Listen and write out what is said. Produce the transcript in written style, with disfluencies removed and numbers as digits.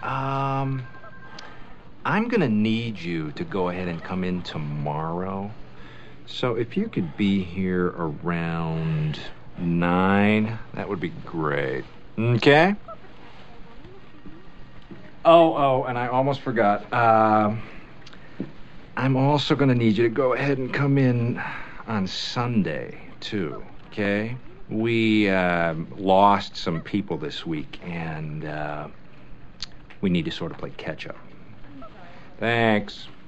I'm gonna need you to go ahead and come in tomorrow. So if you could be here around 9, that would be great. Okay? Oh, and I almost forgot. I'm also gonna need you to go ahead and come in on Sunday, too, okay? We lost some people this week, and we need to sort of play catch-up. Thanks.